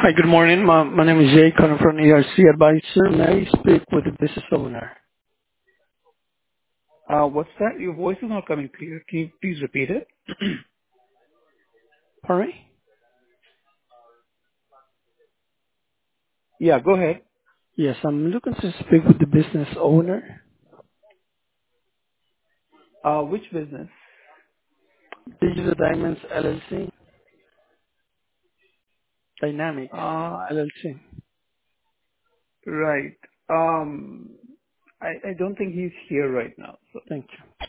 Hi, good morning. My name is Jay, calling from ERC Advisor. May I speak with the business owner? What's that? Your voice is not coming clear. Can you please repeat it? Pardon me? Yeah, go ahead. Yes, I'm looking to speak with the business owner. Which business? Digital Diamonds LLC. Dynamics Uh, LLC. right. I don't think he's here right now. So Thank you.